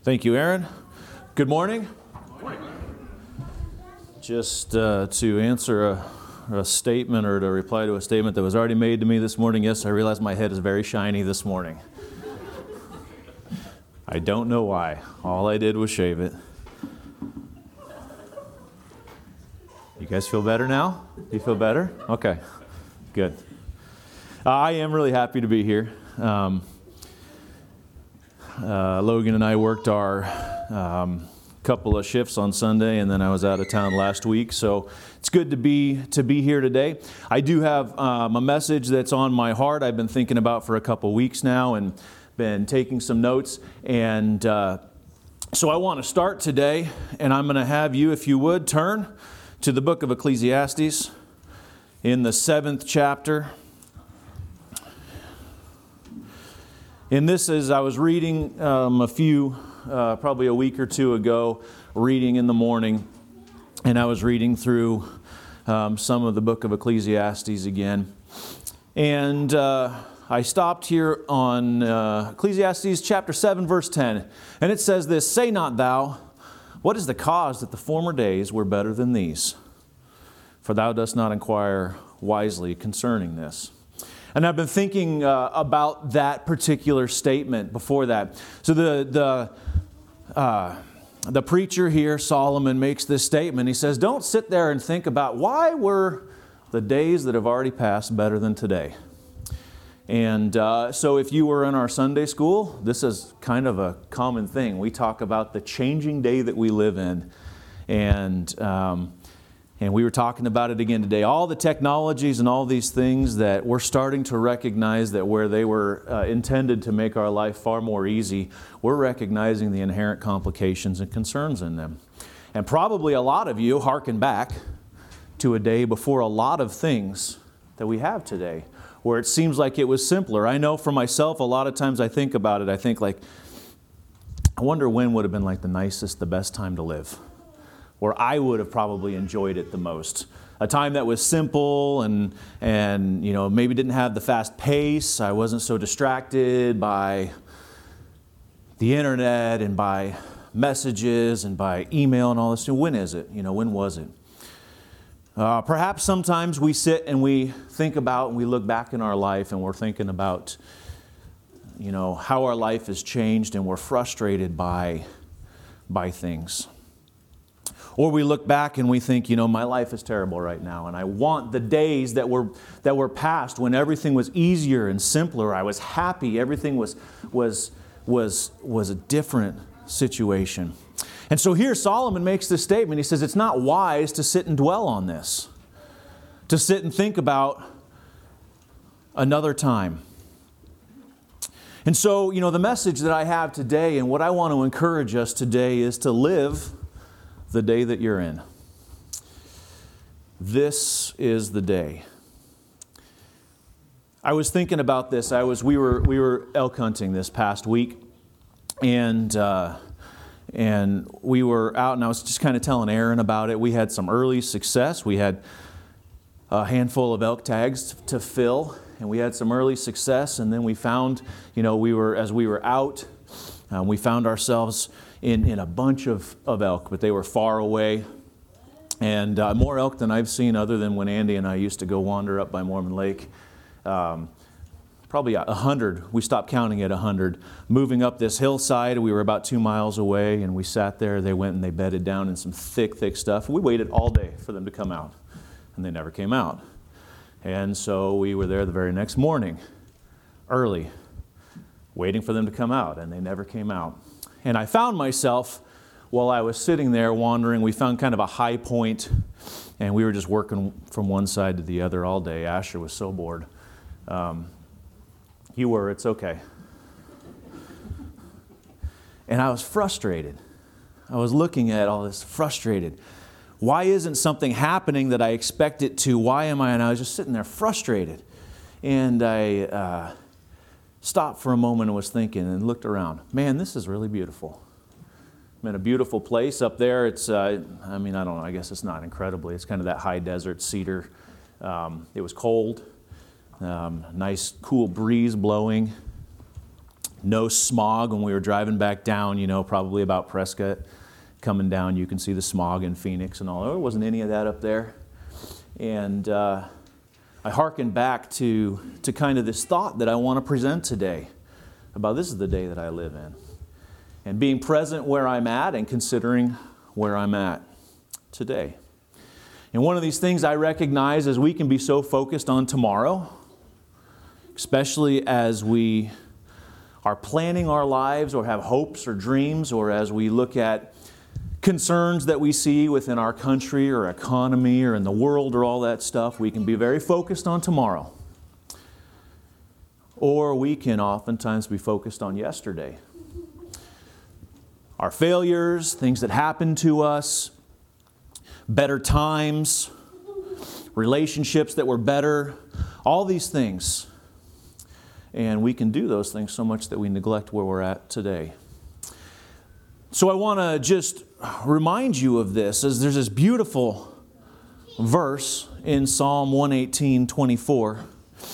Thank you, Aaron. Good morning. Just to answer a statement or to reply to a statement that was already made to me this morning, yes, I realize my head is very shiny this morning. I don't know why. All I did was shave it. You guys feel better now? You feel better? Okay, good. I am really happy to be here. Logan and I worked our couple of shifts on Sunday, and then I was out of town last week, so it's good to be here today. I do have a message that's on my heart I've been thinking about for a couple weeks now and been taking some notes, and so I want to start today, and I'm going to have you, if you would, turn to the book of Ecclesiastes in the 7th chapter. And this is, I was reading probably a week or two ago, reading in the morning, and I was reading through some of the book of Ecclesiastes again. And I stopped here on Ecclesiastes chapter 7, verse 10, and it says this, "Say not thou, what is the cause that the former days were better than these? For thou dost not inquire wisely concerning this." And I've been thinking about that particular statement before that. So the preacher here, Solomon, makes this statement. He says, don't sit there and think about why were the days that have already passed better than today. And so if you were in our Sunday school, this is kind of a common thing. We talk about the changing day that we live in. And we were talking about it again today. All the technologies and all these things that we're starting to recognize that where they were intended to make our life far more easy, we're recognizing the inherent complications and concerns in them. And probably a lot of you hearken back to a day before a lot of things that we have today, where it seems like it was simpler. I know for myself, a lot of times I think about it, I think like, I wonder when would have been like the nicest, the best time to live, where I would have probably enjoyed it the most. A time that was simple and you know, maybe didn't have the fast pace. I wasn't so distracted by the internet and by messages and by email and all this. When is it? You know, when was it? Perhaps sometimes we sit and we think about and we look back in our life and we're thinking about, you know, how our life has changed and we're frustrated by things. Or we look back and we think, you know, my life is terrible right now, and I want the days that were past when everything was easier and simpler. I was happy. Everything was a different situation. And so here Solomon makes this statement. He says it's not wise to sit and dwell on this, to sit and think about another time. And so, you know, the message that I have today and what I want to encourage us today is to live the day that you're in. This is the day. I was thinking about this. We were elk hunting this past week, and we were out, and I was just kind of telling Aaron about it. We had some early success. We had a handful of elk tags to fill, and we had some early success. And then we found, you know, as we were out, we found ourselves in a bunch of elk, but they were far away. And more elk than I've seen other than when Andy and I used to go wander up by Mormon Lake. Probably 100. We stopped counting at 100. Moving up this hillside, we were about 2 miles away, and we sat there. They went and they bedded down in some thick stuff. We waited all day for them to come out, and they never came out. And so we were there the very next morning, early, waiting for them to come out, and they never came out. And I found myself, while I was sitting there wandering, we found kind of a high point, and we were just working from one side to the other all day. Asher was so bored. You were, it's okay. And I was frustrated. I was looking at all this frustrated. Why isn't something happening that I expect it to? Why am I? And I was just sitting there frustrated. And I stopped for a moment and was thinking and looked around. Man, this is really beautiful. I'm in a beautiful place up there. It's, I don't know, I guess it's not incredibly. It's kind of that high desert cedar. It was cold. Nice cool breeze blowing. No smog when we were driving back down, probably about Prescott. Coming down, you can see the smog in Phoenix and all. There wasn't any of that up there. And I hearkened back to kind of this thought that I want to present today about this is the day that I live in. And being present where I'm at and considering where I'm at today. And one of these things I recognize is we can be so focused on tomorrow, especially as we are planning our lives or have hopes or dreams, or as we look at concerns that we see within our country or economy or in the world or all that stuff. We can be very focused on tomorrow. Or we can oftentimes be focused on yesterday. Our failures, things that happened to us, better times, relationships that were better, all these things. And we can do those things so much that we neglect where we're at today. So I want to just remind you of this, as there's this beautiful verse in Psalm 118:24.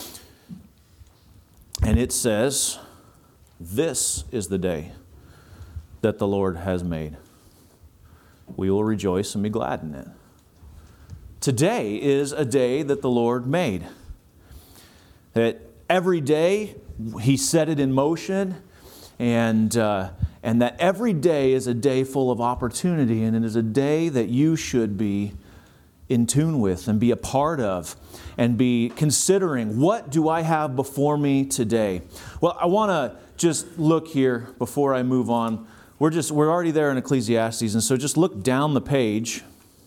And it says, "This is the day that the Lord has made. We will rejoice and be glad in it." Today is a day that the Lord made. That every day He set it in motion, and that every day is a day full of opportunity, and it is a day that you should be in tune with and be a part of and be considering, what do I have before me today? Well, I want to just look here before I move on. We're already there in Ecclesiastes, and so just look down the page.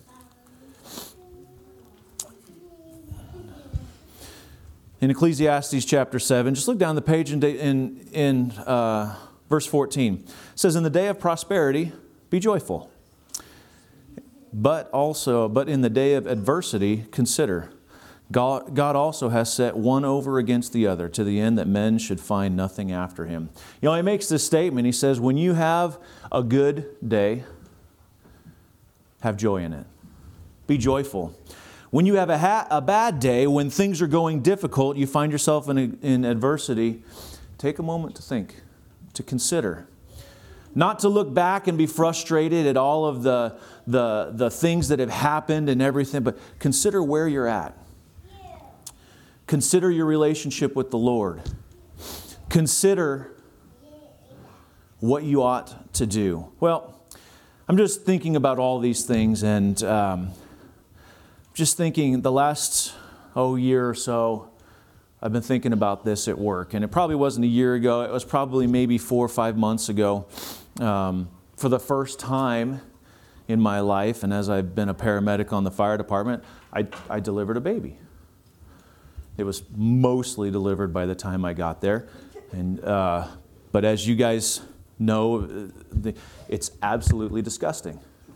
In Ecclesiastes chapter 7, just look down the page in verse 14. It says, "In the day of prosperity, be joyful. But in the day of adversity, consider. God also has set one over against the other, to the end that men should find nothing after him." He makes this statement. He says, when you have a good day, have joy in it. Be joyful. When you have a bad day, when things are going difficult, you find yourself in adversity, take a moment to think, to consider. Not to look back and be frustrated at all of the things that have happened and everything, but consider where you're at. Consider your relationship with the Lord. Consider what you ought to do. Well, I'm just thinking about all these things, and just thinking the last year or so, I've been thinking about this at work. And it probably wasn't a year ago. It was probably maybe 4 or 5 months ago. For the first time in my life, and as I've been a paramedic on the fire department, I delivered a baby. It was mostly delivered by the time I got there. But as you guys know, it's absolutely disgusting.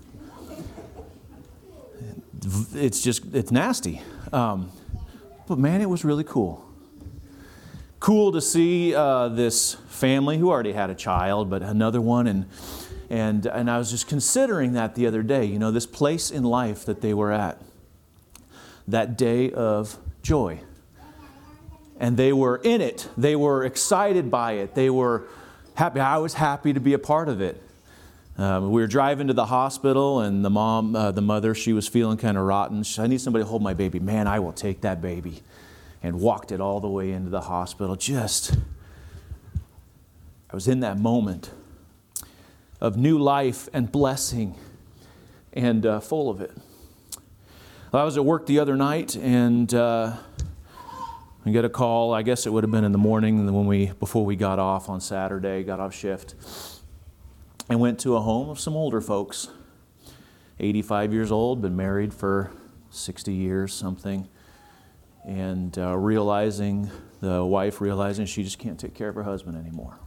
It's nasty. But man, it was really cool. Cool to see this family who already had a child, but another one. And I was just considering that the other day, this place in life that they were at. That day of joy. And they were in it. They were excited by it. They were happy. I was happy to be a part of it. We were driving to the hospital, and the mother, she was feeling kind of rotten. She said, "I need somebody to hold my baby." Man, I will take that baby. And walked it all the way into the hospital. I was in that moment of new life and blessing and full of it. Well, I was at work the other night, and I get a call. I guess it would have been in the morning before we got off on Saturday, got off shift. And went to a home of some older folks, 85 years old, been married for 60 years, something. And the wife realizing she just can't take care of her husband anymore.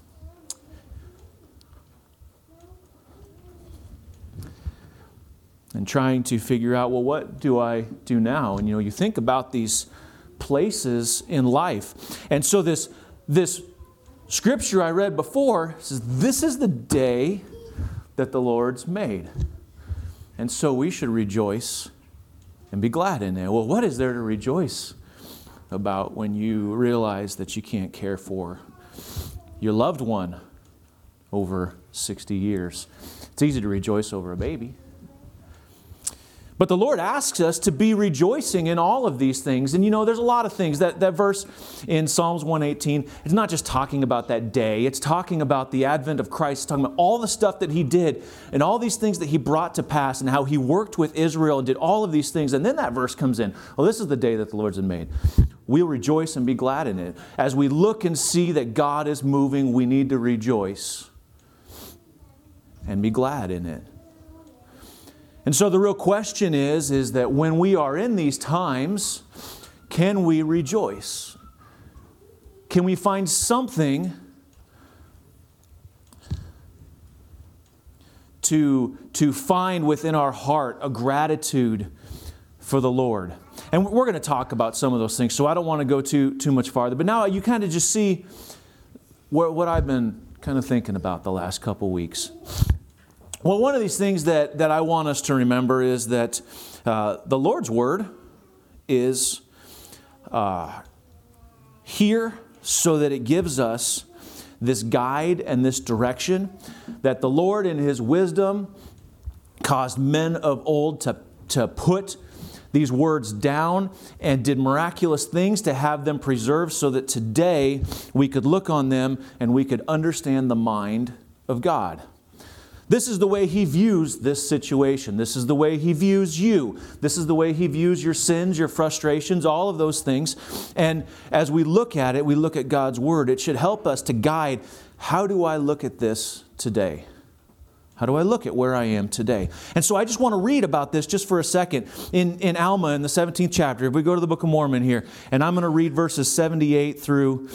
And trying to figure out, well, what do I do now? And you think about these places in life. And so this scripture I read before says, this is the day that the Lord's made. And so we should rejoice and be glad in it. Well, what is there to rejoice about when you realize that you can't care for your loved one over 60 years. It's easy to rejoice over a baby. But the Lord asks us to be rejoicing in all of these things. And there's a lot of things. That verse in Psalms 118, it's not just talking about that day. It's talking about the advent of Christ. It's talking about all the stuff that He did and all these things that He brought to pass and how He worked with Israel and did all of these things. And then that verse comes in. Well, this is the day that the Lord's made. We'll rejoice and be glad in it. As we look and see that God is moving, we need to rejoice and be glad in it. And so the real question is that when we are in these times, can we rejoice? Can we find something to find within our heart a gratitude for the Lord? And we're going to talk about some of those things, so I don't want to go too much farther. But now you kind of just see what I've been kind of thinking about the last couple weeks. Well, one of these things that I want us to remember is that the Lord's Word is here so that it gives us this guide and this direction, that the Lord in His wisdom caused men of old to put these words down and did miraculous things to have them preserved so that today we could look on them and we could understand the mind of God. This is the way He views this situation. This is the way He views you. This is the way He views your sins, your frustrations, all of those things. And as we look at it, we look at God's Word. It should help us to guide, how do I look at this today? How do I look at where I am today? And so I just want to read about this just for a second. In Alma, in the 17th chapter, if we go to the Book of Mormon here, and I'm going to read verses 78 through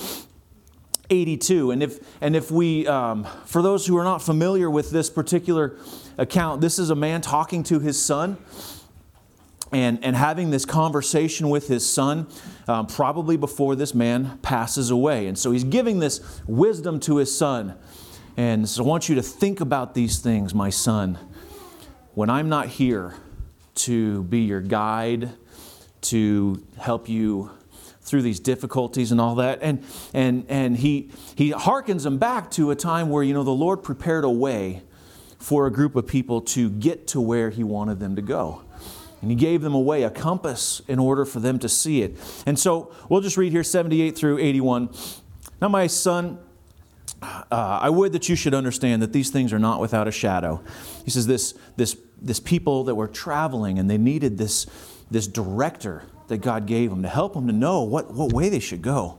82. And if we, for those who are not familiar with this particular account, this is a man talking to his son and having this conversation with his son probably before this man passes away. And so he's giving this wisdom to his son. And so I want you to think about these things, my son, when I'm not here to be your guide, to help you through these difficulties and all that. And he harkens them back to a time where, the Lord prepared a way for a group of people to get to where He wanted them to go. And He gave them a way, a compass, in order for them to see it. And so we'll just read here 78 through 81. Now, my son, I would that you should understand that these things are not without a shadow. He says this people that were traveling and they needed this director that God gave them to help them to know what way they should go.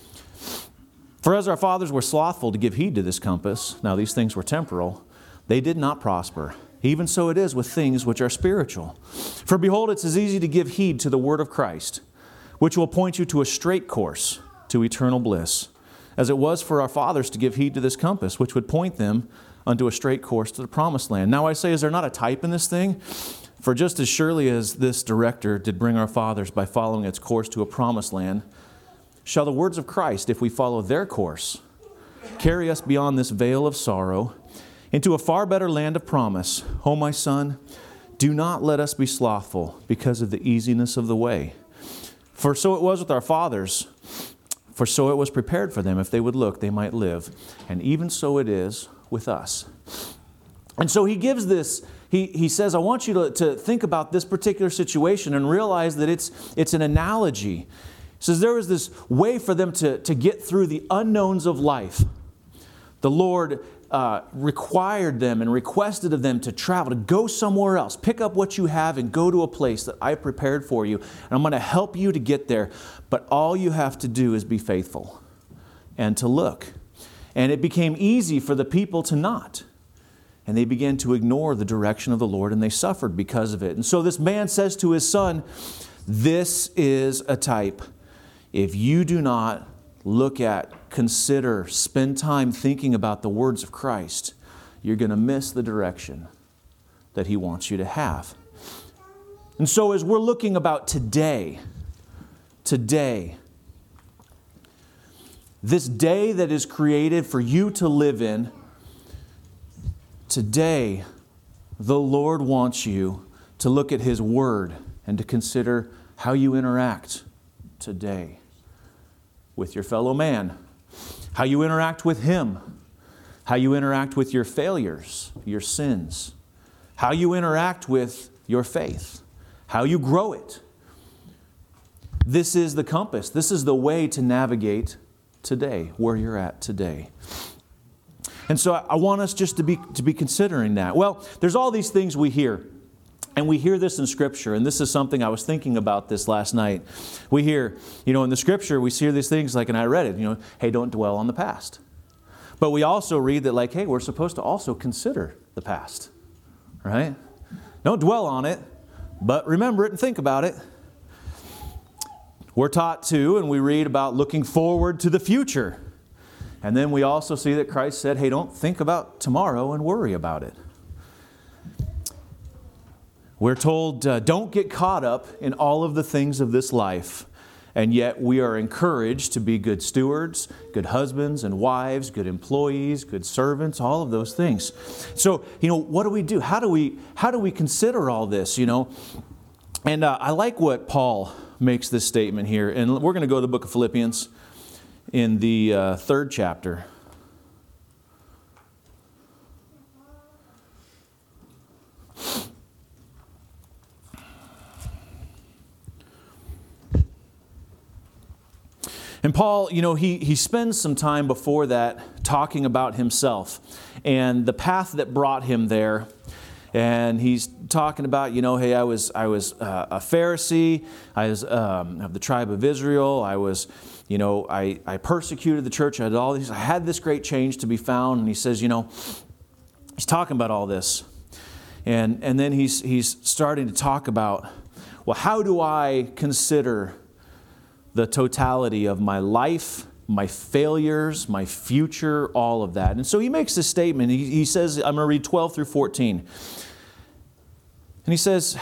For as our fathers were slothful to give heed to this compass, now these things were temporal, they did not prosper. Even so it is with things which are spiritual. For behold, it's as easy to give heed to the word of Christ, which will point you to a straight course to eternal bliss, as it was for our fathers to give heed to this compass, which would point them unto a straight course to the promised land. Now I say, is there not a type in this thing? For just as surely as this director did bring our fathers by following its course to a promised land, shall the words of Christ, if we follow their course, carry us beyond this vale of sorrow into a far better land of promise. O my son, do not let us be slothful because of the easiness of the way. For so it was with our fathers, for so it was prepared for them. If they would look, they might live. And even so it is with us. And so he gives this, he says, I want you to think about this particular situation and realize that it's an analogy. He says there was this way for them to get through the unknowns of life. The Lord required them and requested of them to travel, to go somewhere else. Pick up what you have and go to a place that I prepared for you. And I'm going to help you to get there. But all you have to do is be faithful and to look. And it became easy for the people to not. And they began to ignore the direction of the Lord, and they suffered because of it. And so this man says to his son, this is a type. If you do not look at, consider, spend time thinking about the words of Christ, you're going to miss the direction that He wants you to have. And so as we're looking about today, this day that is created for you to live in, today, the Lord wants you to look at His Word and to consider how you interact today with your fellow man, how you interact with Him, how you interact with your failures, your sins, how you interact with your faith, how you grow it. This is the compass. This is the way to navigate today, where you're at today. And so I want us just to be considering that. Well, there's all these things we hear. And we hear this in Scripture, and this is something I was thinking about this last night. We hear, in the Scripture, we hear these things like, and I read it, hey, don't dwell on the past. But we also read that like, hey, we're supposed to also consider the past, right? Don't dwell on it, but remember it and think about it. We're taught to, and we read about looking forward to the future. And then we also see that Christ said, hey, don't think about tomorrow and worry about it. We're told, don't get caught up in all of the things of this life. And yet we are encouraged to be good stewards, good husbands and wives, good employees, good servants, all of those things. So, what do we do? How do we consider all this, And I like what Paul makes this statement here. And we're going to go to the book of Philippians in the 3rd chapter. And Paul, he spends some time before that talking about himself and the path that brought him there. And he's talking about, hey, I was a Pharisee. I was of the tribe of Israel. I was, I persecuted the church. I did all these. I had this great change to be found. And he says, he's talking about all this. And then he's starting to talk about, well, how do I consider the totality of my life, my failures, my future, all of that. And so he makes this statement. He says, I'm going to read 12 through 14. And he says,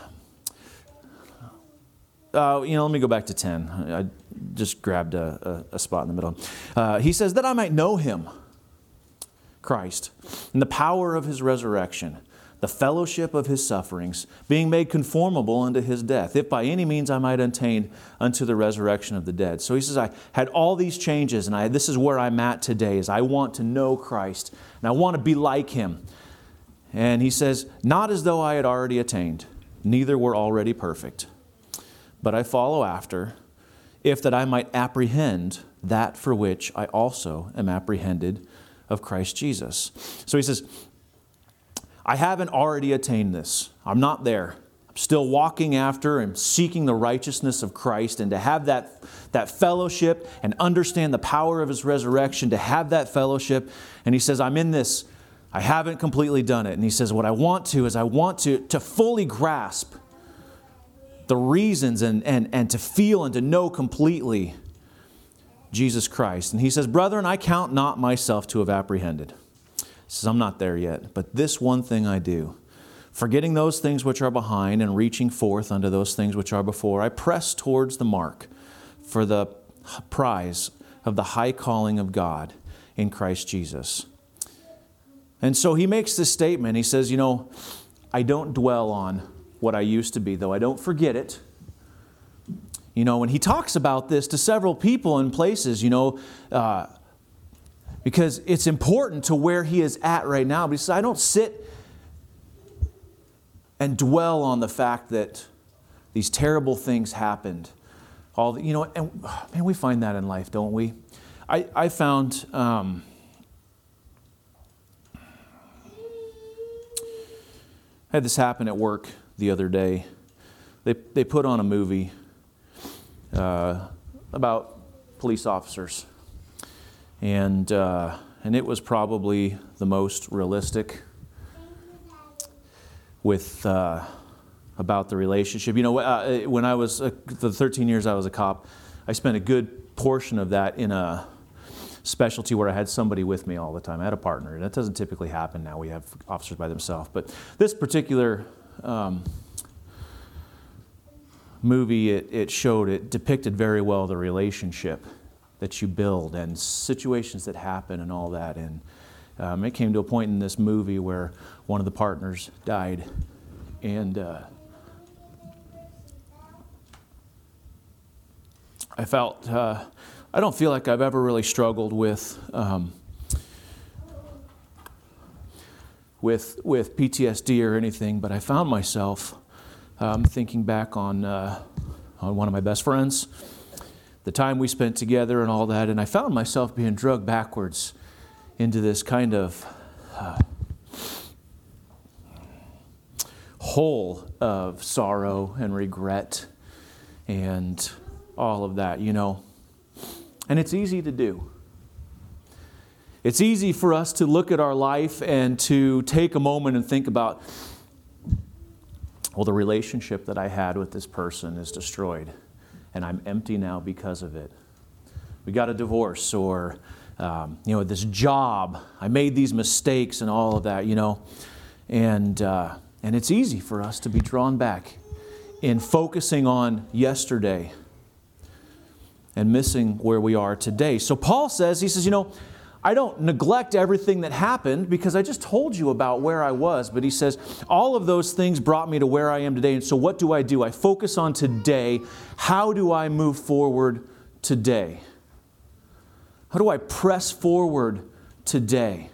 let me go back to 10. I just grabbed a spot in the middle. He says, that I might know Him, Christ, and the power of His resurrection, the fellowship of His sufferings, being made conformable unto His death, if by any means I might attain unto the resurrection of the dead. So he says, I had all these changes, and this is where I'm at today, is I want to know Christ, and I want to be like Him. And he says, not as though I had already attained, neither were already perfect, but I follow after, if that I might apprehend that for which I also am apprehended of Christ Jesus. So he says, I haven't already attained this. I'm not there. I'm still walking after and seeking the righteousness of Christ, and to have that fellowship and understand the power of His resurrection, to have that fellowship. And he says, I'm in this. I haven't completely done it. And he says, what I want to fully grasp the reasons and to feel and to know completely Jesus Christ. And he says, brethren, I count not myself to have apprehended. He says, I'm not there yet, but this one thing I do, forgetting those things which are behind and reaching forth unto those things which are before, I press towards the mark for the prize of the high calling of God in Christ Jesus. And so he makes this statement. He says, I don't dwell on what I used to be, though I don't forget it. And he talks about this to several people in places, because it's important to where he is at right now. But he says, I don't sit and dwell on the fact that these terrible things happened. And we find that in life, don't we? I found I had this happen at work the other day. They put on a movie about police officers. And it was probably the most realistic with about the relationship. When I was the 13 years I was a cop, I spent a good portion of that in a specialty where I had somebody with me all the time. I had a partner, and that doesn't typically happen now. We have officers by themselves. But this particular movie, it depicted very well the relationship that you build and situations that happen and all that. And it came to a point in this movie where one of the partners died. And I I don't feel like I've ever really struggled with PTSD or anything, but I found myself thinking back on one of my best friends, the time we spent together and all that, and I found myself being drugged backwards into this kind of hole of sorrow and regret and all of that, you know. And it's easy to do. It's easy for us to look at our life and to take a moment and think about, well, the relationship that I had with this person is destroyed, and I'm empty now because of it. We got a divorce, or this job, I made these mistakes and all of that, you know. And it's easy for us to be drawn back in focusing on yesterday and missing where we are today. So Paul says, he says, you know, I don't neglect everything that happened because I just told you about where I was. But he says, all of those things brought me to where I am today. And so what do? I focus on today. How do I move forward today? How do I press forward today?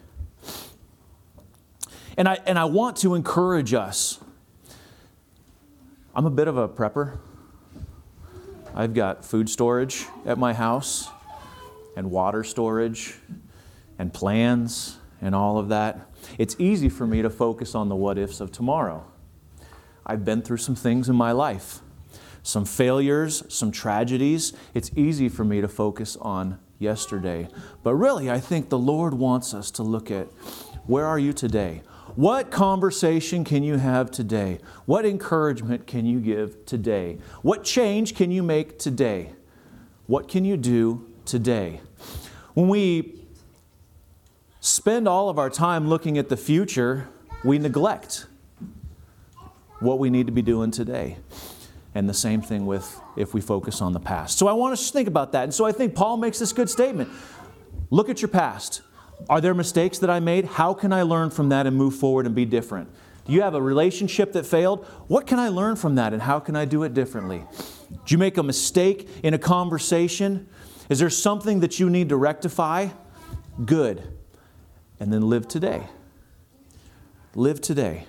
And I want to encourage us. I'm a bit of a prepper. I've got food storage at my house and water storage and plans and all of that. It's easy for me to focus on the what-ifs of tomorrow. I've been through some things in my life, some failures, some tragedies. It's easy for me to focus on yesterday. But really, I think the Lord wants us to look at, where are you today? What conversation can you have today? What encouragement can you give today? What change can you make today? What can you do today? When we spend all of our time looking at the future, we neglect what we need to be doing today. And the same thing with if we focus on the past. So I want us to think about that. And so I think Paul makes this good statement. Look at your past. Are there mistakes that I made? How can I learn from that and move forward and be different? Do you have a relationship that failed? What can I learn from that and how can I do it differently? Did you make a mistake in a conversation? Is there something that you need to rectify? Good. And then live today. Live today.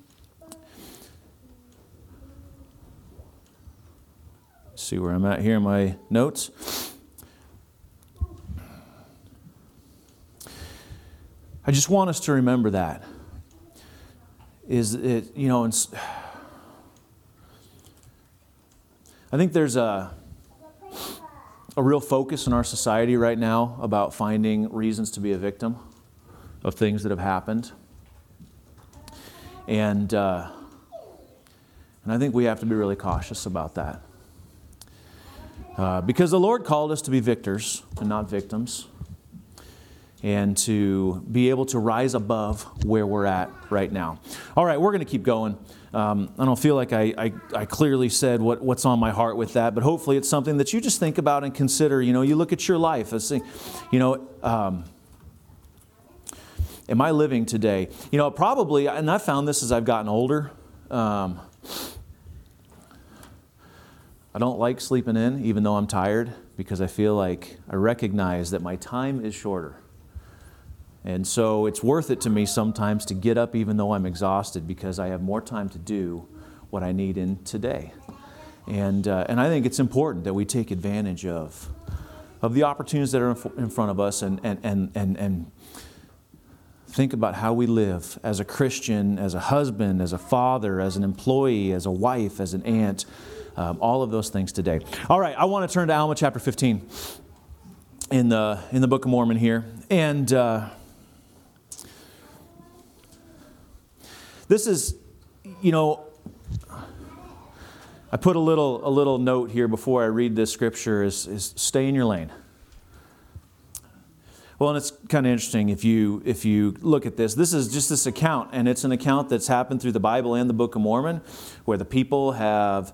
See where I'm at here in my notes. I just want us to remember that. Is it, you know, I think there's a real focus in our society right now about finding reasons to be a victim of things that have happened. And I think we have to be really cautious about that. Because the Lord called us to be victors and not victims. And to be able to rise above where we're at right now. All right, we're going to keep going. I don't feel like I clearly said what's on my heart with that, but hopefully it's something that you just think about and consider. You know, you look at your life as saying, you know, am I living today? You know, probably, and I found this as I've gotten older, I don't like sleeping in, even though I'm tired, because I feel like I recognize that my time is shorter. And so it's worth it to me sometimes to get up even though I'm exhausted, because I have more time to do what I need in today. And I think it's important that we take advantage of the opportunities that are in front of us and think about how we live as a Christian, as a husband, as a father, as an employee, as a wife, as an aunt, all of those things today. All right, I want to turn to Alma chapter 15 in the Book of Mormon here. And this is, you know, I put a little note here before I read this scripture is stay in your lane. Well, and it's kind of interesting if you look at this. This is just this account, and it's an account that's happened through the Bible and the Book of Mormon, where the people have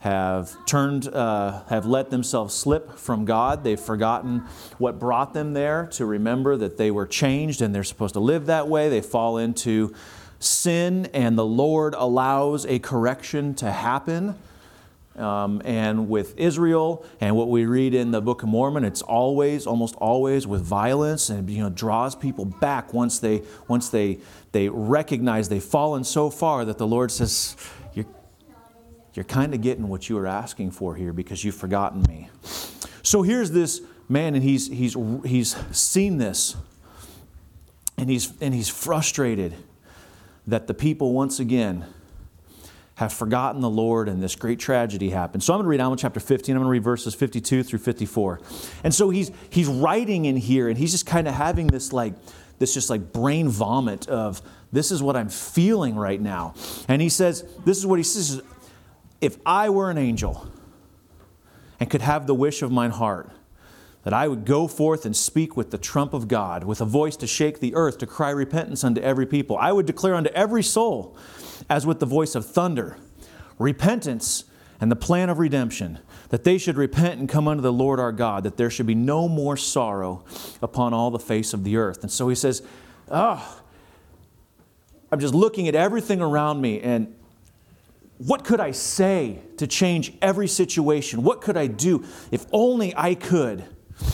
let themselves slip from God. They've forgotten what brought them there, to remember that they were changed and they're supposed to live that way. They fall into sin, and the Lord allows a correction to happen and with Israel, and what we read in the Book of Mormon, it's almost always with violence, and draws people back once they recognize they've fallen so far that the Lord says, you're kind of getting what you were asking for here because you've forgotten me. So here's this man, and he's seen this, and he's frustrated that the people once again have forgotten the Lord, and this great tragedy happened. So I'm going to read Alma chapter 15. I'm going to read verses 52 through 54. And so he's writing in here, and he's just kind of having this brain vomit of, this is what I'm feeling right now. And he says, this is what he says, if I were an angel and could have the wish of mine heart, that I would go forth and speak with the trump of God, with a voice to shake the earth, to cry repentance unto every people. I would declare unto every soul, as with the voice of thunder, repentance and the plan of redemption, that they should repent and come unto the Lord our God, that there should be no more sorrow upon all the face of the earth. And so he says, I'm just looking at everything around me, and what could I say to change every situation? What could I do if only I could?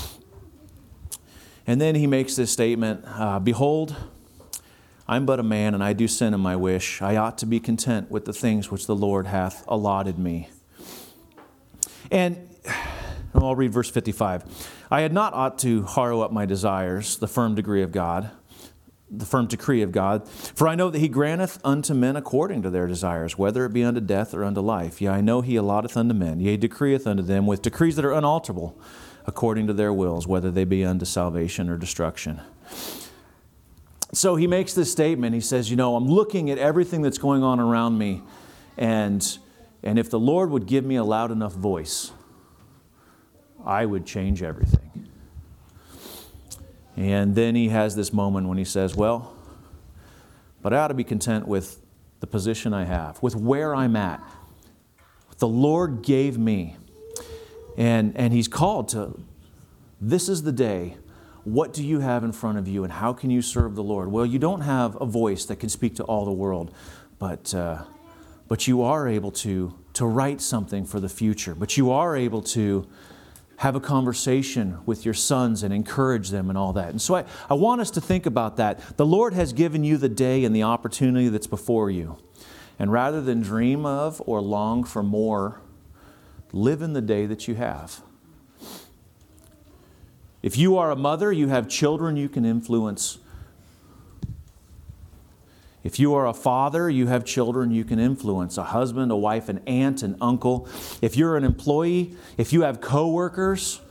And then he makes this statement, behold, I'm but a man, and I do sin in my wish. I ought to be content with the things which the Lord hath allotted me. And I'll read verse 55. I had not ought to harrow up my desires, the firm decree of God. For I know that He granteth unto men according to their desires, whether it be unto death or unto life. Yea, I know He allotteth unto men, yea, decreeth unto them with decrees that are unalterable, according to their wills, whether they be unto salvation or destruction. So he makes this statement. He says, I'm looking at everything that's going on around me, and if the Lord would give me a loud enough voice, I would change everything. And then he has this moment when he says, but I ought to be content with the position I have, with where I'm at. What the Lord gave me. And he's called to, this is the day. What do you have in front of you, and how can you serve the Lord? Well, you don't have a voice that can speak to all the world, but you are able to write something for the future. But you are able to have a conversation with your sons and encourage them and all that. And so I want us to think about that. The Lord has given you the day and the opportunity that's before you. And rather than dream of or long for more, live in the day that you have. If you are a mother, you have children you can influence. If you are a father, you have children you can influence. A husband, a wife, an aunt, an uncle. If you're an employee, if you have co-workers,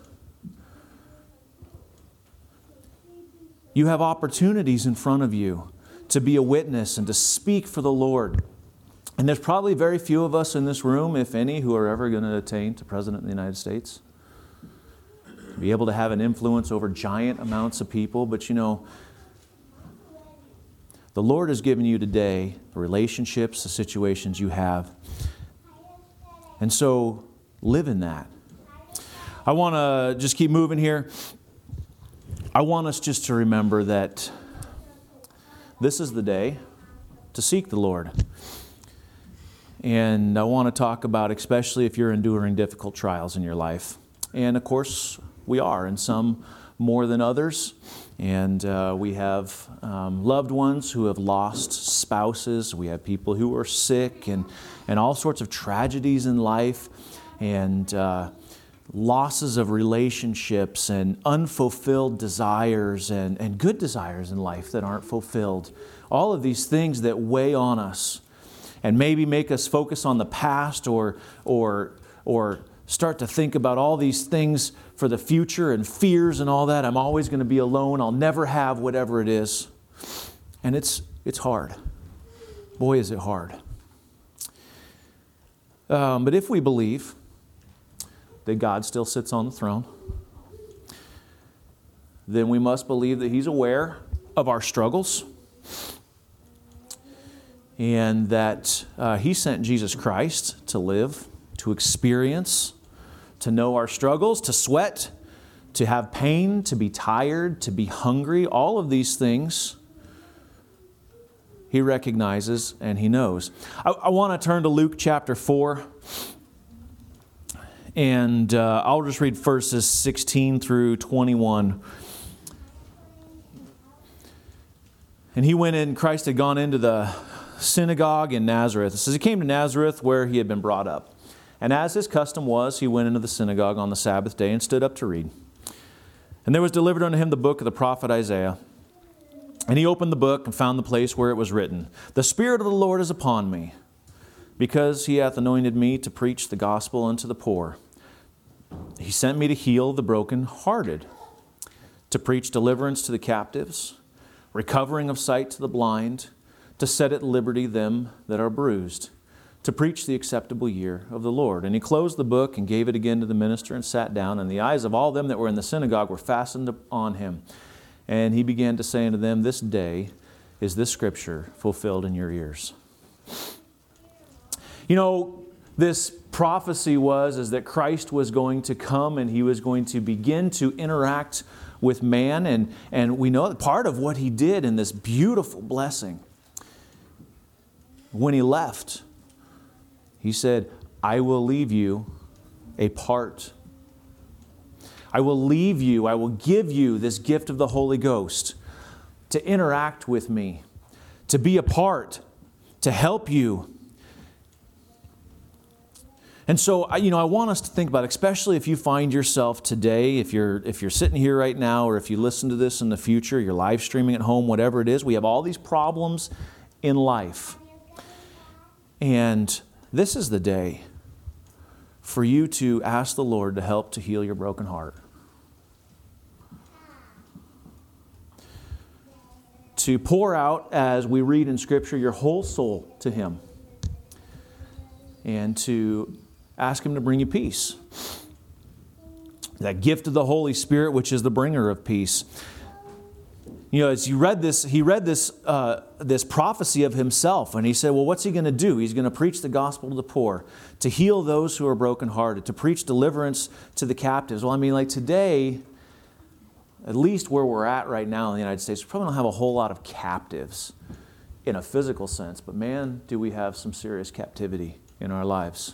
you have opportunities in front of you to be a witness and to speak for the Lord. And there's probably very few of us in this room, if any, who are ever going to attain to President of the United States. Be able to have an influence over giant amounts of people. But the Lord has given you today the relationships, the situations you have. And so live in that. I want to just keep moving here. I want us just to remember that this is the day to seek the Lord. And I want to talk about, especially if you're enduring difficult trials in your life. And of course, we are, and some more than others. And we have loved ones who have lost spouses. We have people who are sick, and all sorts of tragedies in life, and losses of relationships, and unfulfilled desires, and good desires in life that aren't fulfilled. All of these things that weigh on us and maybe make us focus on the past or start to think about all these things for the future and fears and all that. I'm always going to be alone. I'll never have whatever it is. And it's hard. Boy, is it hard. But if we believe that God still sits on the throne, then we must believe that He's aware of our struggles, and that He sent Jesus Christ to live, to experience, to know our struggles, to sweat, to have pain, to be tired, to be hungry. All of these things He recognizes and He knows. I want to turn to Luke chapter 4. And I'll just read verses 16 through 21. And he went in, Christ had gone into the synagogue in Nazareth. It says he came to Nazareth where he had been brought up. And as his custom was, he went into the synagogue on the Sabbath day and stood up to read. And there was delivered unto him the book of the prophet Isaiah. And he opened the book and found the place where it was written, The Spirit of the Lord is upon me, because he hath anointed me to preach the gospel unto the poor. He sent me to heal the brokenhearted, to preach deliverance to the captives, recovering of sight to the blind, to set at liberty them that are bruised, to preach the acceptable year of the Lord. And he closed the book and gave it again to the minister and sat down. And the eyes of all them that were in the synagogue were fastened on him. And he began to say unto them, This day is this scripture fulfilled in your ears. You know, this prophecy is that Christ was going to come and he was going to begin to interact with man. And we know that part of what he did in this beautiful blessing, when he left, he said, I will leave you a part. I will leave you, I will give you this gift of the Holy Ghost to interact with me, to be a part, to help you. And so, I want us to think about, especially if you find yourself today, if you're sitting here right now, or if you listen to this in the future, you're live streaming at home, whatever it is, we have all these problems in life. And this is the day for you to ask the Lord to help to heal your broken heart. To pour out, as we read in Scripture, your whole soul to Him. And to ask Him to bring you peace. That gift of the Holy Spirit, which is the bringer of peace. You know, as he read this prophecy of himself, and he said, well, what's he going to do? He's going to preach the gospel to the poor, to heal those who are brokenhearted, to preach deliverance to the captives. Well, like today, at least where we're at right now in the United States, we probably don't have a whole lot of captives in a physical sense, but man, do we have some serious captivity in our lives.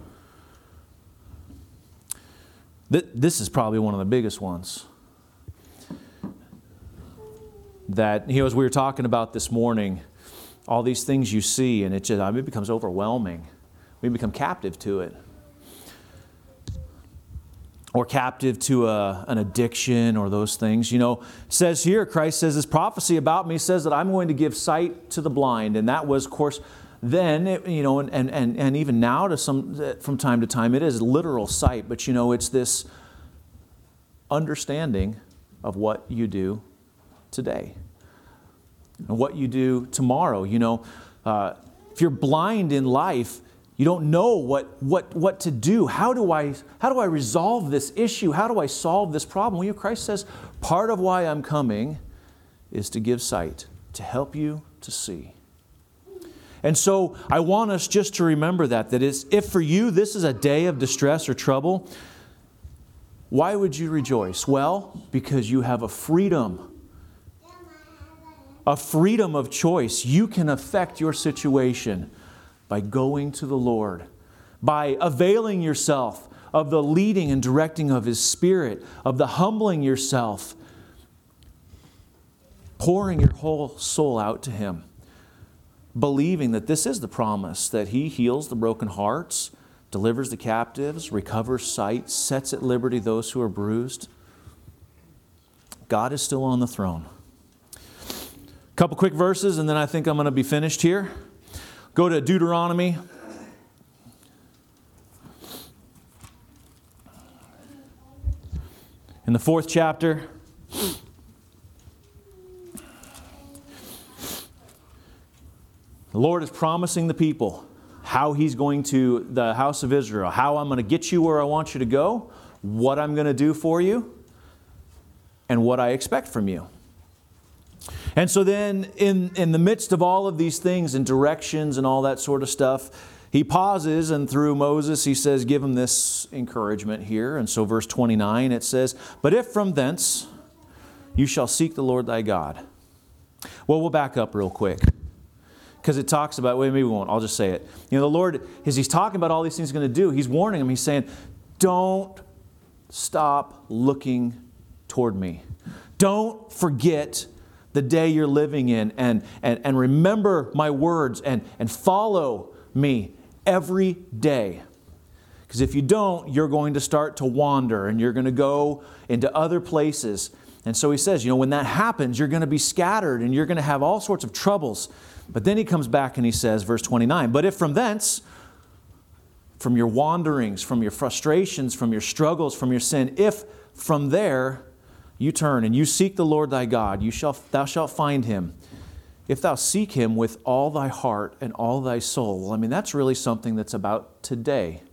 This is probably one of the biggest ones. That, as we were talking about this morning, all these things you see, and it becomes overwhelming. We become captive to it. Or captive to an addiction or those things. It says here, Christ says, this prophecy about me says that I'm going to give sight to the blind. And that was, of course, then, and even now from time to time, it is literal sight. But, it's this understanding of what you do today and what you do tomorrow. If you're blind in life, you don't know what to do. How do I resolve this issue? How do I solve this problem? Well, Christ says, part of why I'm coming is to give sight, to help you to see. And so I want us just to remember that if for you this is a day of distress or trouble, why would you rejoice? Well, because you have a freedom of choice. You can affect your situation by going to the Lord, by availing yourself of the leading and directing of His Spirit, of the humbling yourself, pouring your whole soul out to Him, believing that this is the promise, that He heals the broken hearts, delivers the captives, recovers sight, sets at liberty those who are bruised. God is still on the throne. A couple quick verses, and then I think I'm going to be finished here. Go to Deuteronomy. In the 4th chapter. The Lord is promising the people how He's going to, the house of Israel, how I'm going to get you where I want you to go, what I'm going to do for you, and what I expect from you. And so then in the midst of all of these things and directions and all that sort of stuff, He pauses, and through Moses He says, give him this encouragement here. And so verse 29, it says, but if from thence you shall seek the Lord thy God. Well, we'll back up real quick. Because it talks about, maybe we won't, I'll just say it. The Lord, as He's talking about all these things He's going to do, He's warning them. He's saying, don't stop looking toward me. Don't forget the day you're living in, and remember my words and follow me every day. Because if you don't, you're going to start to wander and you're going to go into other places. And so he says, when that happens, you're going to be scattered and you're going to have all sorts of troubles. But then he comes back and he says, verse 29, but if from thence, from your wanderings, from your frustrations, from your struggles, from your sin, if from there you turn and you seek the Lord thy God, thou shalt find Him. If thou seek Him with all thy heart and all thy soul. Well, that's really something that's about today.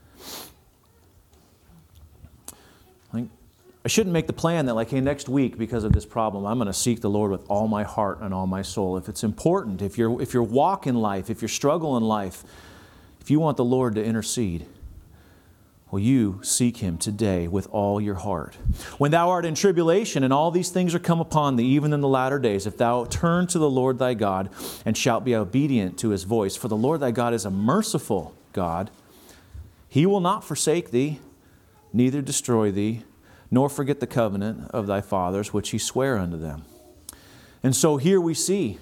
I shouldn't make the plan that hey, next week, because of this problem, I'm going to seek the Lord with all my heart and all my soul. If it's important, if your walk in life, if your struggle in life, if you want the Lord to intercede, will you seek Him today with all your heart? When thou art in tribulation and all these things are come upon thee, even in the latter days, if thou turn to the Lord thy God and shalt be obedient to His voice, for the Lord thy God is a merciful God. He will not forsake thee, neither destroy thee, nor forget the covenant of thy fathers, which He sware unto them. And so here we see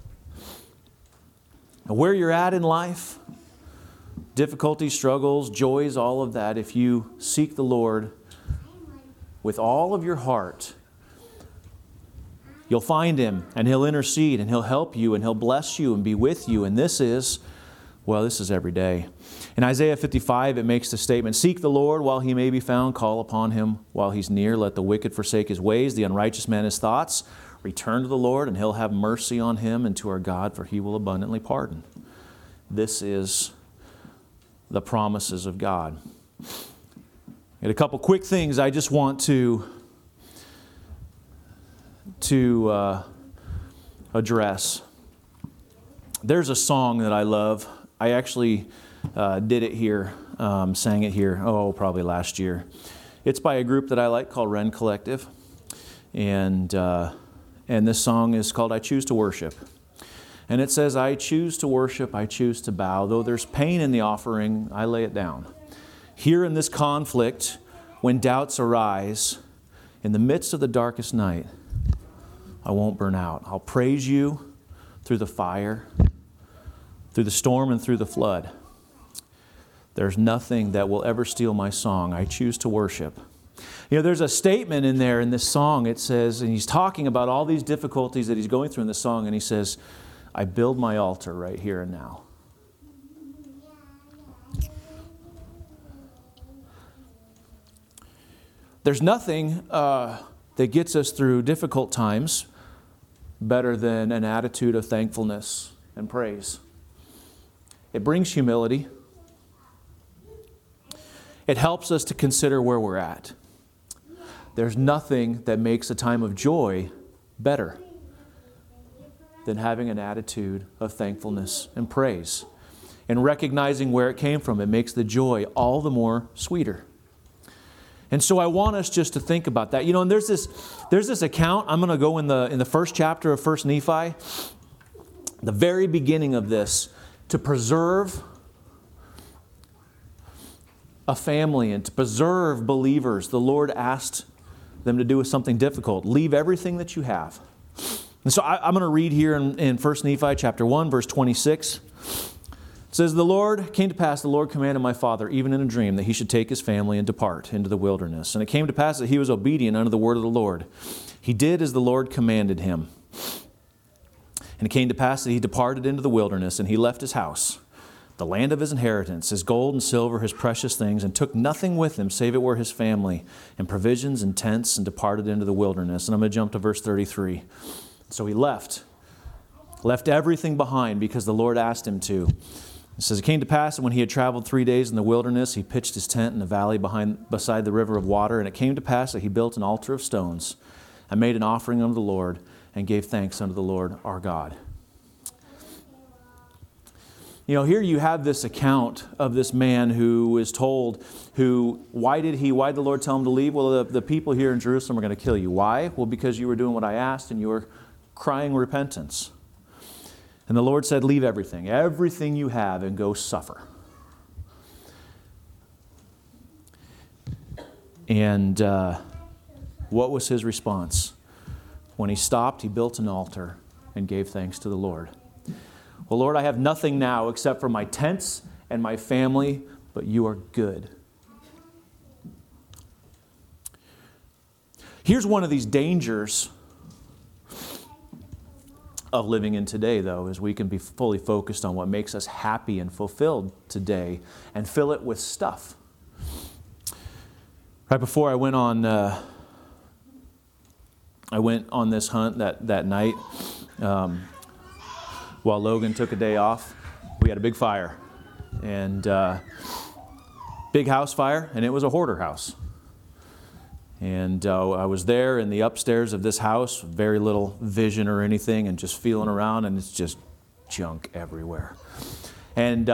where you're at in life, difficulties, struggles, joys, all of that. If you seek the Lord with all of your heart, you'll find Him and He'll intercede and He'll help you and He'll bless you and be with you. And this is every day. In Isaiah 55, it makes the statement, seek the Lord while He may be found, call upon Him while He's near. Let the wicked forsake his ways, the unrighteous man his thoughts. Return to the Lord, and He'll have mercy on him, and to our God, for He will abundantly pardon. This is the promises of God. And a couple quick things I just want to address. There's a song that I love. I actually did it here, sang it here, probably last year. It's by a group that I like called Wren Collective. And this song is called I Choose to Worship. And it says, I choose to worship, I choose to bow. Though there's pain in the offering, I lay it down. Here in this conflict, when doubts arise, in the midst of the darkest night, I won't burn out. I'll praise You through the fire, through the storm and through the flood. There's nothing that will ever steal my song. I choose to worship. There's a statement in there in this song. It says, and he's talking about all these difficulties that he's going through in this song, and he says, I build my altar right here and now. There's nothing that gets us through difficult times better than an attitude of thankfulness and praise. It brings humility. It helps us to consider where we're at. There's nothing that makes a time of joy better than having an attitude of thankfulness and praise. And recognizing where it came from, it makes the joy all the more sweeter. And so I want us just to think about that. And there's this account. I'm going to go in the first chapter of 1 Nephi, the very beginning of this, to preserve a family and to preserve believers. The Lord asked them to do something difficult. Leave everything that you have. And so I'm going to read here in 1 Nephi chapter 1, verse 26. It says, the Lord commanded my father, even in a dream, that he should take his family and depart into the wilderness. And it came to pass that he was obedient unto the word of the Lord. He did as the Lord commanded him. And it came to pass that he departed into the wilderness, and he left his house, the land of his inheritance, his gold and silver, his precious things, and took nothing with him, save it were his family, and provisions and tents, and departed into the wilderness. And I'm going to jump to verse 33. So he left everything behind because the Lord asked him to. It says, it came to pass that when he had traveled 3 days in the wilderness, he pitched his tent in a valley beside the river of water. And it came to pass that he built an altar of stones and made an offering unto the Lord and gave thanks unto the Lord our God. Here you have this account of this man who is told, why did the Lord tell him to leave? Well, the people here in Jerusalem are going to kill you. Why? Well, because you were doing what I asked and you were crying repentance. And the Lord said, leave everything you have, and go suffer. And what was his response? When he stopped, he built an altar and gave thanks to the Lord. Well, Lord, I have nothing now except for my tents and my family, but you are good. Here's one of these dangers of living in today, though, is we can be fully focused on what makes us happy and fulfilled today and fill it with stuff. Right before I went on this hunt that night, while Logan took a day off, we had a big fire, and big house fire, and it was a hoarder house. And I was there in the upstairs of this house, very little vision or anything, and just feeling around, and it's just junk everywhere. And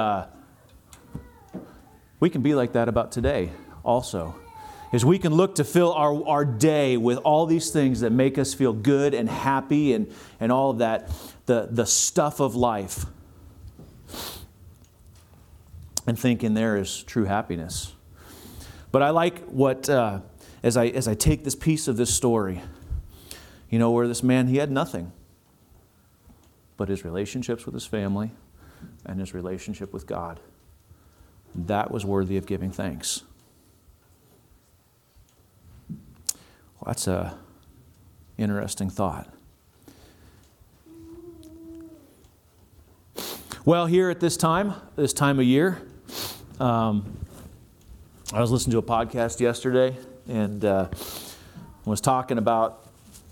we can be like that about today also. Is we can look to fill our day with all these things that make us feel good and happy and all of that, the stuff of life. And thinking there is true happiness. But I like what, as I take this piece of this story, where this man, he had nothing but his relationships with his family and his relationship with God. That was worthy of giving thanks. Well, that's a interesting thought. Well, here at this time of year, I was listening to a podcast yesterday and was talking about,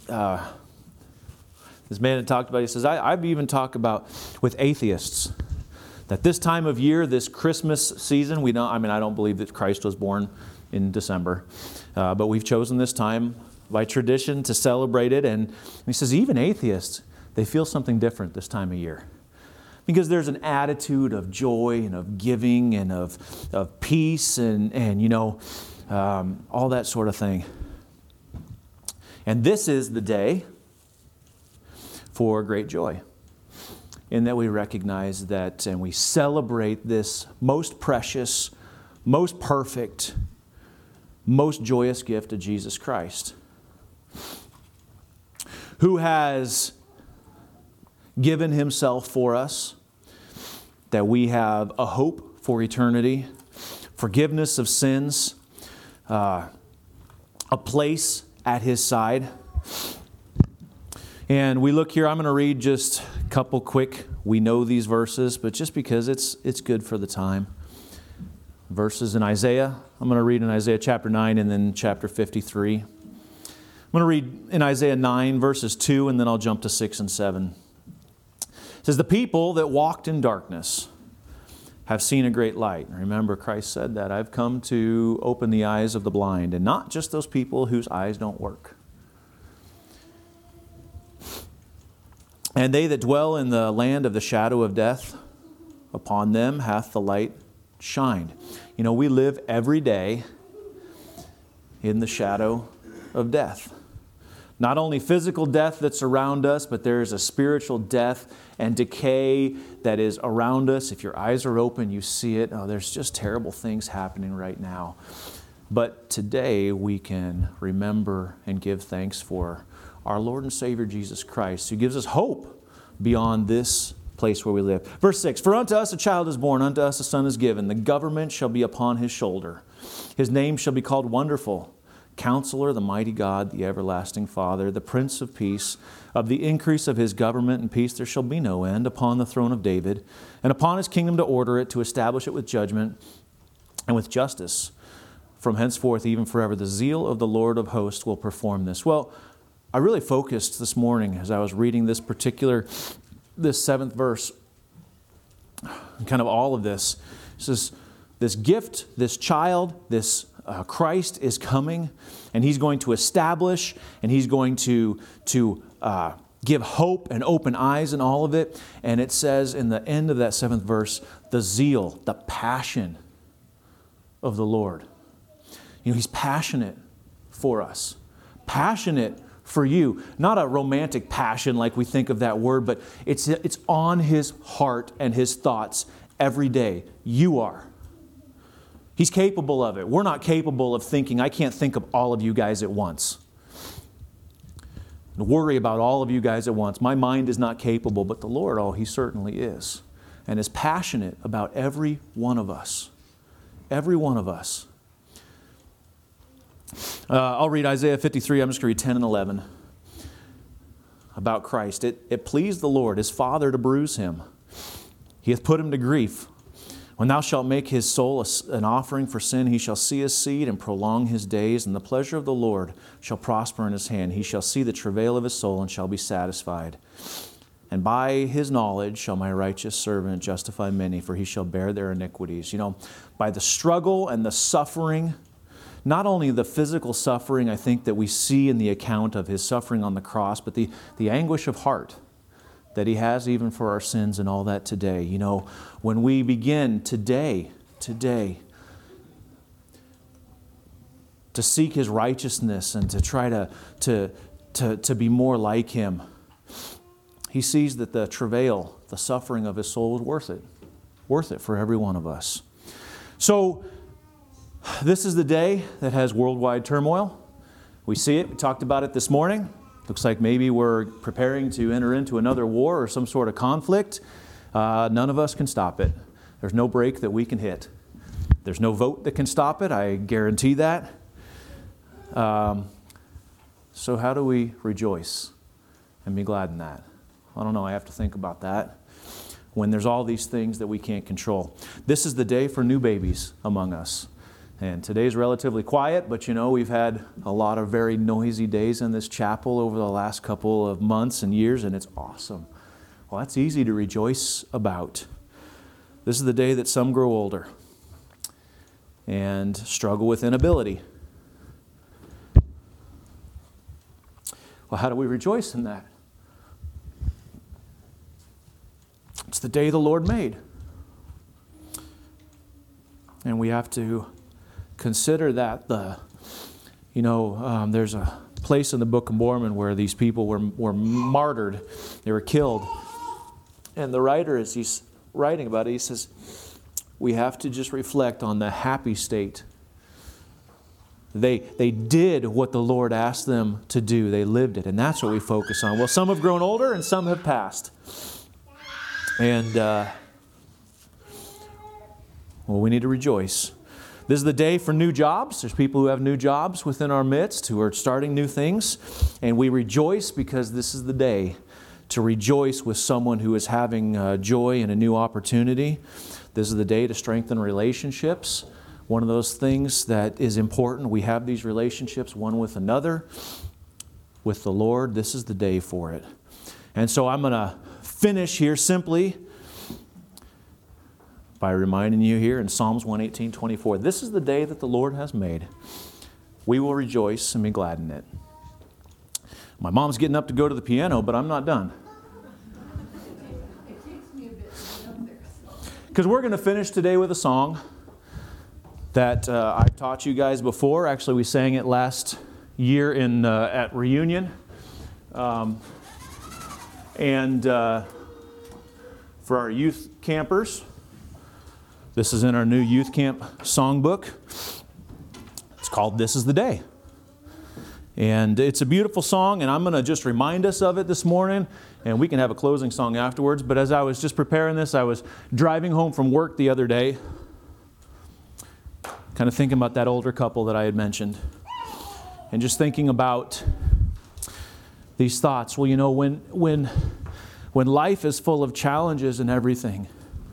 this man had talked about, he says, I've even talked about with atheists, that this time of year, this Christmas season, I don't believe that Christ was born in December, but we've chosen this time by tradition to celebrate it. And he says, even atheists, they feel something different this time of year. Because there's an attitude of joy and of giving and of peace and all that sort of thing. And this is the day for great joy, in that we recognize that and we celebrate this most precious, most perfect, most joyous gift of Jesus Christ, who has given himself for us, that we have a hope for eternity, forgiveness of sins, a place at his side. And we look here, I'm going to read just a couple quick, we know these verses, but just because it's good for the time. Verses in Isaiah. I'm going to read in Isaiah chapter 9 and then chapter 53. I'm going to read in Isaiah 9 verses 2 and then I'll jump to 6 and 7. It says, the people that walked in darkness have seen a great light. And remember, Christ said that I've come to open the eyes of the blind, and not just those people whose eyes don't work. And they that dwell in the land of the shadow of death, upon them hath the light shined. We live every day in the shadow of death. Not only physical death that's around us, but there is a spiritual death and decay that is around us. If your eyes are open, you see it. There's just terrible things happening right now. But today we can remember and give thanks for our Lord and Savior Jesus Christ, who gives us hope beyond this place where we live. Verse 6, for unto us a child is born, unto us a son is given. The government shall be upon his shoulder. His name shall be called Wonderful, Counselor, the Mighty God, the Everlasting Father, the Prince of Peace. Of the increase of his government and peace there shall be no end, upon the throne of David, and upon his kingdom to order it, to establish it with judgment and with justice, from henceforth even forever. The zeal of the Lord of hosts will perform this. Well, I really focused this morning as I was reading this 7th verse, kind of all of this. It says, this gift, this child, this Christ is coming, and he's going to establish, and he's going to give hope and open eyes and all of it. And it says in the end of that 7th verse, the zeal, the passion of the Lord. He's passionate for us, passionate for you. Not a romantic passion like we think of that word, but it's on his heart and his thoughts every day. You are. He's capable of it. We're not capable of thinking, I can't think of all of you guys at once. Worry about all of you guys at once. My mind is not capable, but the Lord, oh, He certainly is. And is passionate about every one of us. Every one of us. I'll read Isaiah 53. I'm just going to read 10 and 11 about Christ. It pleased the Lord, His Father, to bruise Him. He hath put Him to grief. When thou shalt make his soul an offering for sin, he shall see his seed and prolong his days, and the pleasure of the Lord shall prosper in his hand. He shall see the travail of his soul and shall be satisfied. And by his knowledge shall my righteous servant justify many, for he shall bear their iniquities. You know, by the struggle and the suffering, not only the physical suffering I think that we see in the account of his suffering on the cross, but the anguish of heart that he has even for our sins and all that today. You know, when we begin today, to seek his righteousness and to try to be more like him, he sees that the travail, the suffering of his soul is worth it for every one of us. So this is the day that has worldwide turmoil. We see it. We talked about it this morning. Looks like maybe we're preparing to enter into another war or some sort of conflict. None of us can stop it. There's no brake that we can hit. There's no vote that can stop it. I guarantee that. So how do we rejoice and be glad in that? I don't know. I have to think about that. When there's all these things that we can't control. This is the day for new babies among us. And today's relatively quiet, but you know, we've had a lot of very noisy days in this chapel over the last couple of months and years, and it's awesome. Well, that's easy to rejoice about. This is the day that some grow older and struggle with inability. Well, how do we rejoice in that? It's the day the Lord made. And we have to consider that there's a place in the Book of Mormon where these people were martyred. They were killed. And the writer, as he's writing about it, he says, we have to just reflect on the happy state. They did what the Lord asked them to do. They lived it. And that's what we focus on. Well, some have grown older and some have passed. And, we need to rejoice. This is the day for new jobs. There's people who have new jobs within our midst who are starting new things. And we rejoice because this is the day to rejoice with someone who is having joy and a new opportunity. This is the day to strengthen relationships. One of those things that is important. We have these relationships one with another, with the Lord. This is the day for it. And so I'm going to finish here simply by reminding you here in Psalms 118:24, this is the day that the Lord has made. We will rejoice and be glad in it. My mom's getting up to go to the piano, but I'm not done. Because we're going to finish today with a song that I've taught you guys before. Actually, we sang it last year at Reunion. And for our youth campers, this is in our new youth camp songbook. It's called This Is the Day. And it's a beautiful song, and I'm going to just remind us of it this morning, and we can have a closing song afterwards. But as I was just preparing this, I was driving home from work the other day, kind of thinking about that older couple that I had mentioned, and just thinking about these thoughts. Well, you know, when life is full of challenges and everything,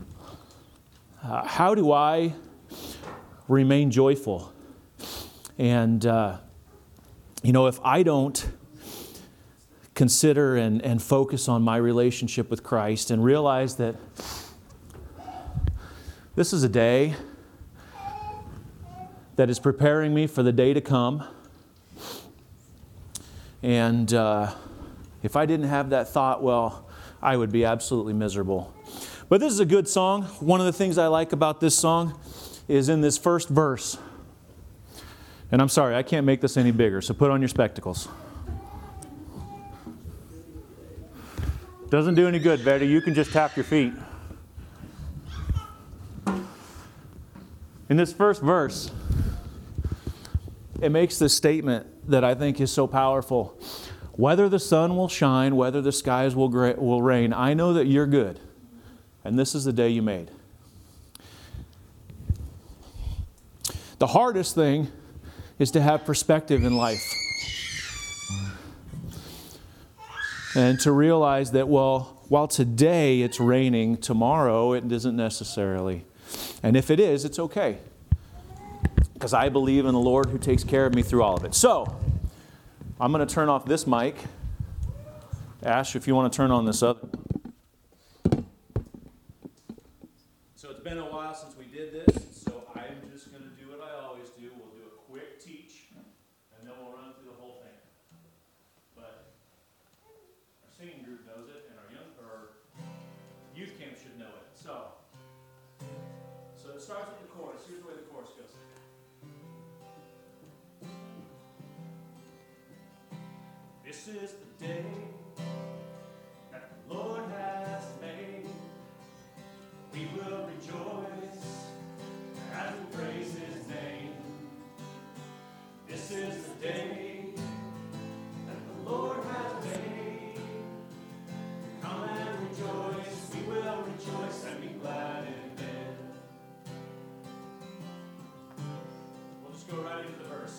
how do I remain joyful? And, if I don't consider and focus on my relationship with Christ and realize that this is a day that is preparing me for the day to come, and if I didn't have that thought, well, I would be absolutely miserable. But this is a good song. One of the things I like about this song is in this first verse. And I'm sorry, I can't make this any bigger, so put on your spectacles. Doesn't do any good, Betty. You can just tap your feet. In this first verse, it makes this statement that I think is so powerful. Whether the sun will shine, whether the skies will rain, I know that you're good, and this is the day you made. The hardest thing is to have perspective in life. And to realize that, well, while today it's raining, tomorrow it isn't necessarily. And if it is, it's okay. Because I believe in the Lord who takes care of me through all of it. So, I'm going to turn off this mic. Ash, if you want to turn on this other. So it's been a while since we did this, so I'm just going to do what I always do. We'll do a quick teach, and then we'll run through the whole thing. But our singing group knows it, and our youth camp should know it. So it starts with the chorus. Here's the way the chorus goes. This is the day that the Lord has made. We will rejoice as we praise His name. This is the day that the Lord has made. Come and rejoice. We will rejoice and be glad in it. We'll just go right into the verse.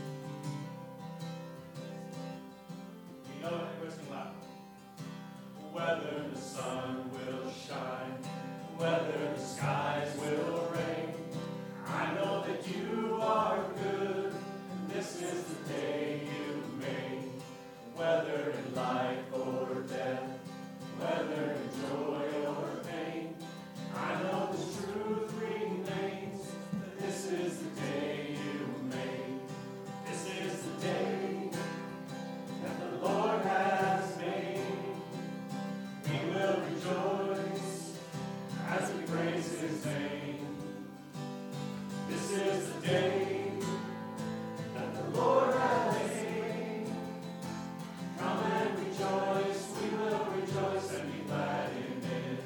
Whether the sun will shine, whether the skies will rain, I know that you are good, and this is the day you made. Whether in life or death, whether in joy or pain, I know this truth remains, that this is the day you made. This is the day that the Lord has made. We will rejoice as we praise His name. This is the day that the Lord has made. Come and rejoice. We will rejoice and be glad in it.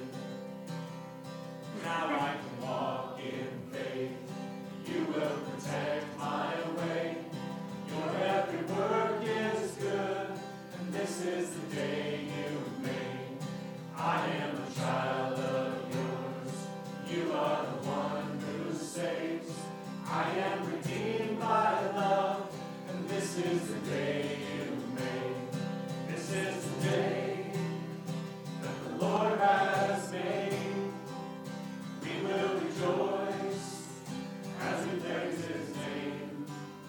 Now I can walk in faith. You will protect my way. Your every work is good, and this is the day you made. I am a child of yours. You are the one who saves. I am redeemed by love, and this is the day you made. This is the day that the Lord has made. We will rejoice as we praise His name.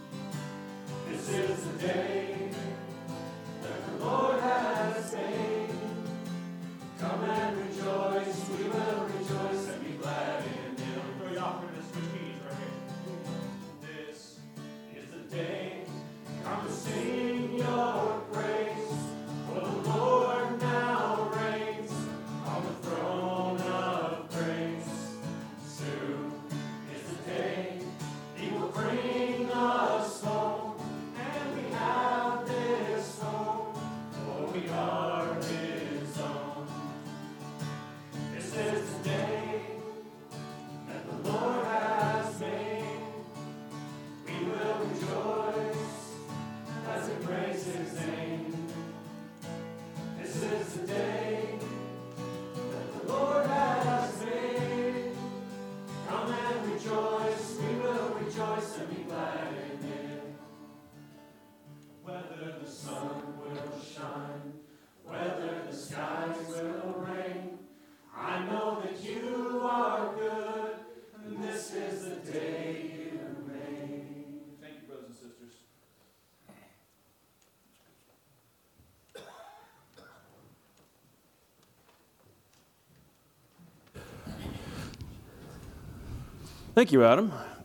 This is the day that the Lord has made. Come and rejoice, we will rejoice and be glad in Him. Throw you off into the switch keys right here. This is the day, come to sing your praise, for the Lord now reigns on the throne of grace. Soon is the day He will bring us home, and we have this hope, for we are His own. This is the day that the Lord has made. We will rejoice as we praise His name. This is the day that the Lord has made. Come and rejoice. We will rejoice and be glad in it. Whether the sun will shine, whether the skies will rain, I know that you are good, and this is the day you made. Thank you, brothers and sisters. Thank you, Adam.